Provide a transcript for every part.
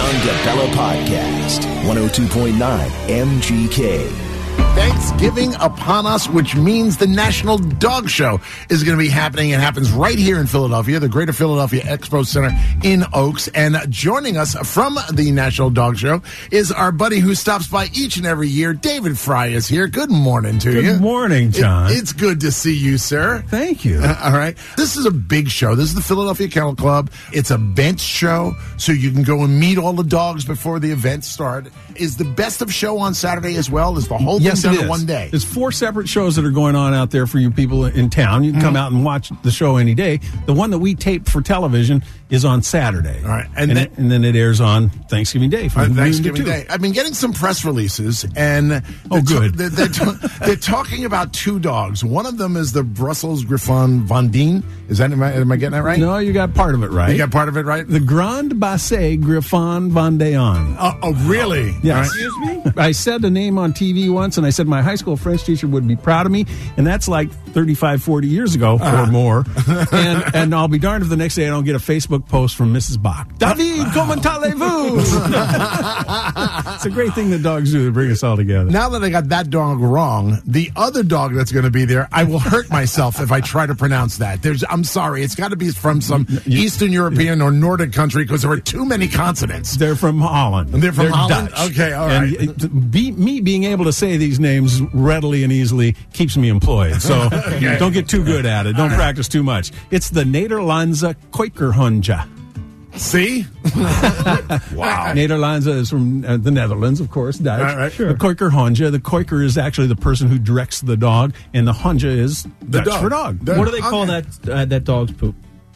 John DeBella Podcast, 102.9 MGK. Thanksgiving upon us, which means the National Dog Show is going to be happening. It happens right here in Philadelphia, the Greater Philadelphia Expo Center in Oaks. And joining us from the National Dog Show is our buddy who stops by each and every year. David Fry is here. Good morning to you. Good morning, John. It's good to see you, sir. Thank you. All right. This is a big show. This is the Philadelphia Kennel Club. It's a bench show, so you can go and meet all the dogs before the events start. Is the best of show on Saturday as well? Is the whole thing done in one day? There's 4 separate shows that are going on out there for you people in town. You can come out and watch the show any day. The one that we tape for television is on Saturday. All right. And then it airs on Thanksgiving Day from Thanksgiving noon to 2. Day. I've been getting some press releases, and they're talking about 2 dogs. One of them is the Brussels Griffon Vendée. Is that am I getting that right? No, you got part of it right. You got part of it right? The Grand Basset Griffon Vendéen. Oh, really? Yes. Right. Excuse me? I said the name on TV once, and I said my high school French teacher would be proud of me, and that's like 35, 40 years ago or more. And I'll be darned if the next day I don't get a Facebook post from Mrs. Bach. David, comment allez-vous? It's a great thing that dogs do to bring us all together. Now that I got that dog wrong, the other dog that's going to be there, I will hurt myself if I try to pronounce that. I'm sorry. It's got to be from some Eastern European or Nordic country because there are too many consonants. They're from Holland. They're from Holland? Dutch. Okay, all right. And me being able to say these names readily and easily keeps me employed. So don't get too good at it. Don't practice too much. It's the Nederlandse Kooikerhondje. See? Wow. Nederlandse is from the Netherlands, of course, Dutch. Right, sure. The Kooikerhondje. The Kooiker is actually the person who directs the dog, and the Honja is Dutch dog. for dog. What do they call that dog's poop?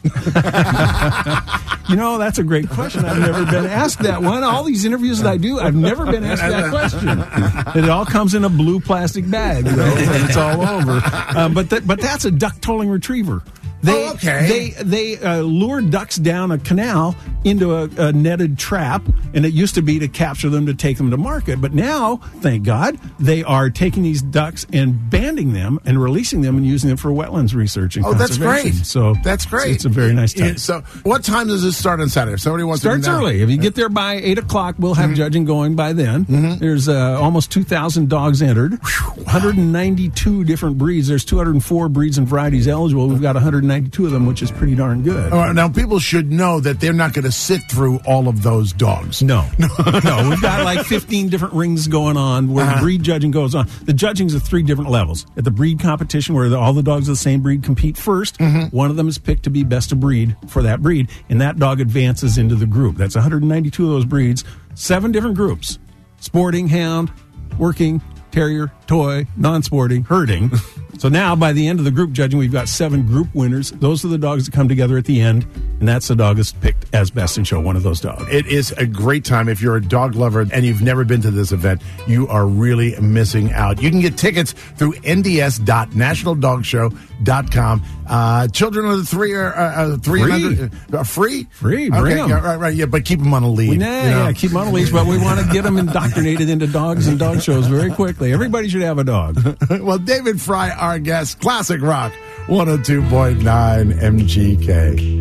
You know, that's a great question. I've never been asked that one. All these interviews that I do, I've never been asked that question. It all comes in a blue plastic bag, and it's all over. But that's a duck tolling retriever. They lure ducks down a canal into a netted trap, and it used to be to capture them to take them to market. But now, thank God, they are taking these ducks and banding them and releasing them and using them for wetlands research and conservation. That's great. So that's great. It's a very nice time. So what time does this start on Saturday? If somebody wants Starts to early. If you get there by 8 o'clock, we'll have judging going by then. There's almost 2,000 dogs entered, 192 different breeds. There's 204 breeds and varieties eligible. We've got 192 of them, which is pretty darn good. All right, now, people should know that they're not going to sit through all of those dogs. No. We've got like 15 different rings going on where the breed judging goes on. The judging's at 3 different levels. At the breed competition, where all the dogs of the same breed compete first, one of them is picked to be best of breed for that breed, and that dog advances into the group. That's 192 of those breeds, 7 different groups: sporting, hound, working, terrier, toy, non-sporting, herding. So now, by the end of the group judging, we've got 7 group winners. Those are the dogs that come together at the end, and that's the dog that's picked as best in show, one of those dogs. It is a great time. If you're a dog lover and you've never been to this event, you are really missing out. You can get tickets through nds.nationaldogshow.com. Children of the 300 free? Free, bring them. Right, yeah, but keep them on a lead. Keep them on a leash, but we want to get them indoctrinated into dogs and dog shows very quickly. Everybody should have a dog. Well, David Fry, our guest, Classic Rock, 102.9 MGK.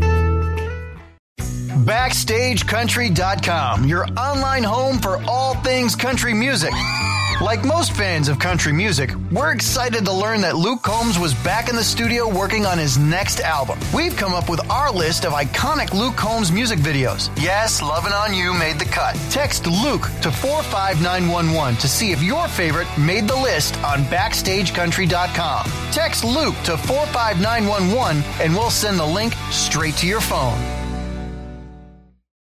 BackstageCountry.com, your online home for all things country music. Like most fans of country music, we're excited to learn that Luke Combs was back in the studio working on his next album. We've come up with our list of iconic Luke Combs music videos. Yes, Lovin' On You made the cut. Text Luke to 45911 to see if your favorite made the list on BackstageCountry.com. Text Luke to 45911 and we'll send the link straight to your phone.